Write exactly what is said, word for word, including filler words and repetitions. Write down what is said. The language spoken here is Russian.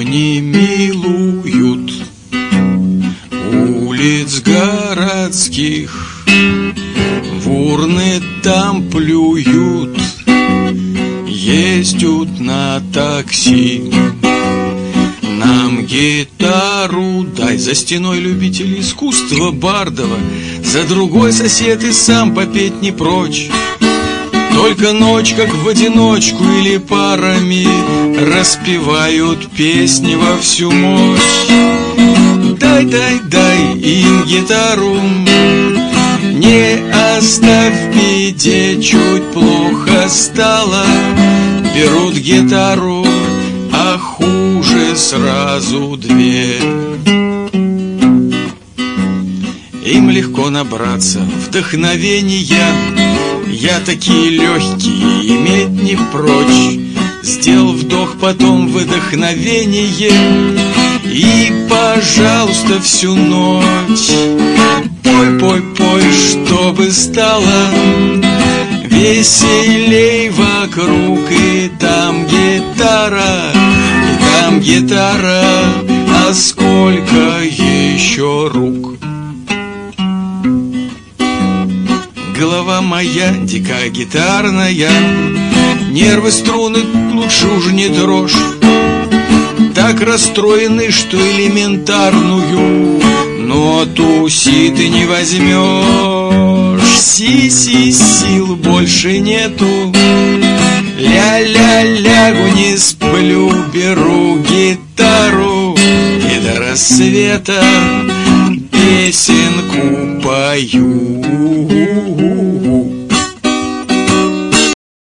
не милуют улиц городских, в урны там плюют, ездят на такси. Нам гитару дай, за стеной любитель искусства бардова, за другой сосед и сам попеть не прочь. Только ночь, как в одиночку или парами, распевают песни во всю мощь. Дай, дай, дай им гитару, не оставь в беде, чуть плохо стало. Берут гитару, а хуже сразу две. Им легко набраться вдохновения, я такие легкие иметь не прочь. Сделал вдох, потом вдохновение, и, пожалуйста, всю ночь пой, пой, пой, чтобы стало веселей вокруг. И там гитара, и там гитара, а сколько еще рук. Голова моя дико гитарная, нервы, струны лучше уж не дрожь. Так расстроены, что элементарную ноту си ты не возьмешь. Си-си, сил больше нету. Ля-ля-лягу, не сплю, беру гитару и до рассвета песенку пою.